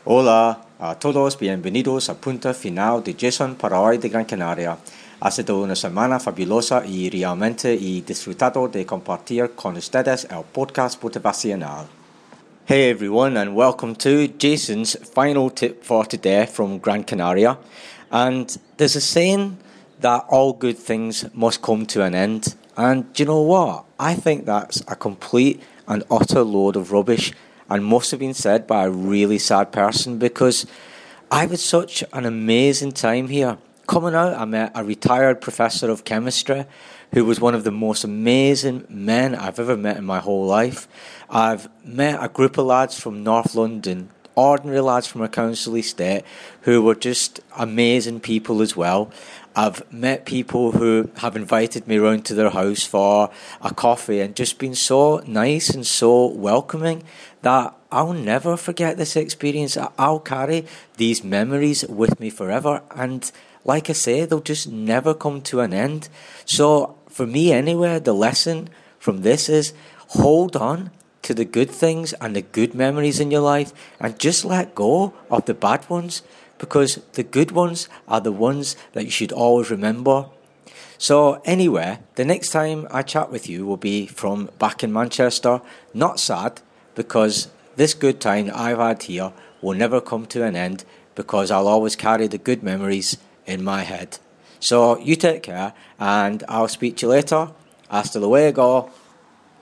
Hola a todos, bienvenidos a punto final de Jason para hoy de Gran Canaria. Ha sido una semana fabulosa y realmente he disfrutado de compartir con ustedes el podcast motivacional. Hey everyone, and welcome to Jason's final tip for today from Gran Canaria. And there's a saying that all good things must come to an end. And do you know what? I think that's a complete and utter load of rubbish and must have been said by a really sad person, because I've had such an amazing time here. Coming out, I met a retired professor of chemistry who was one of the most amazing men I've ever met in my whole life. I've met a group of lads from North London, ordinary lads from a council estate, who were just amazing people as well. I've met people who have invited me round to their house for a coffee and just been so nice and so welcoming that I'll never forget this experience. I'll carry these memories with me forever, and like I say, they'll just never come to an end. So for me anyway, the lesson from this is hold on to the good things and the good memories in your life and just let go of the bad ones, because the good ones are the ones that you should always remember. So anyway, the next time I chat with you will be from back in Manchester. Not sad, because this good time I've had here will never come to an end, because I'll always carry the good memories in my head. So you take care, and I'll speak to you later. Hasta luego.